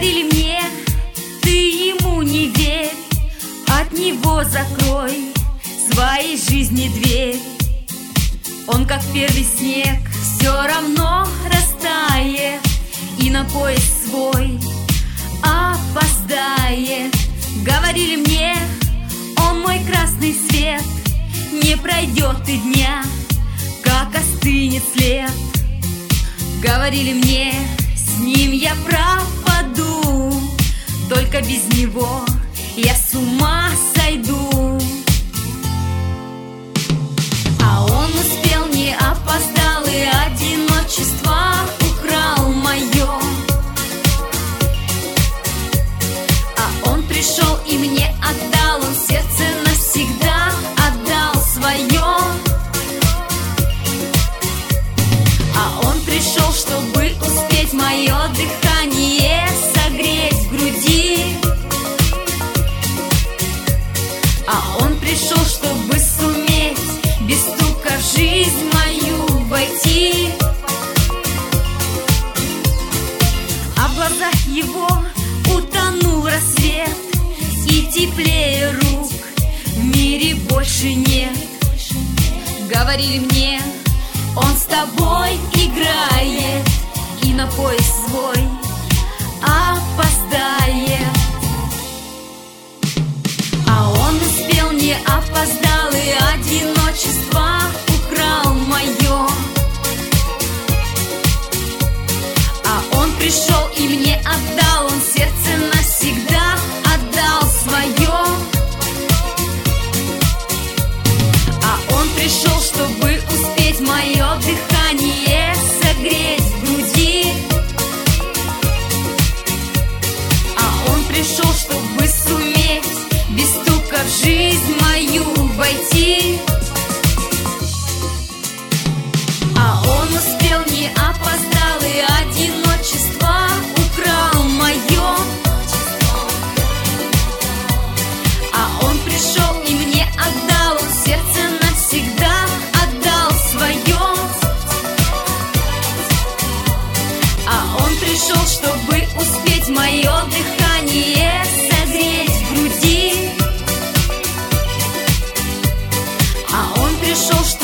Говорили мне, ты ему не верь, от него закрой своей жизни дверь. Он как первый снег все равно растает, и на поезд свой опоздает. Говорили мне, он мой красный свет, не пройдет и дня, как остынет след. Говорили мне, с ним я пропаду, только без него я с ума сойду. А он успел, не опоздал, и одиночество украл мое. А он пришел и мне отдал, он сердце навсегда отдал свое. А он пришел, чтобы успеть мое дыхание согреть в груди. А он пришел, чтобы суметь без стука в жизнь мою войти. А в глазах его утонул рассвет, и теплее рук в мире больше нет. Говорили мне, он с тобой играет, и на поезд свой опоздает. А он успел, не опоздал, и одиночество украл мое. А он пришел и мне отдал, он сердце навсегда отдал свое. А он пришел, чтобы успеть мое дыхание согреть в груди. А он пришел, чтобы суметь без стука в жизнь мою войти. А он успел, не опоздал, и одиночество украл мое. А он пришел и мне отдал, он сердце навсегда отдал свое. А он пришел, чтобы успеть мое дыхание согреть в груди. А он пришел, чтобы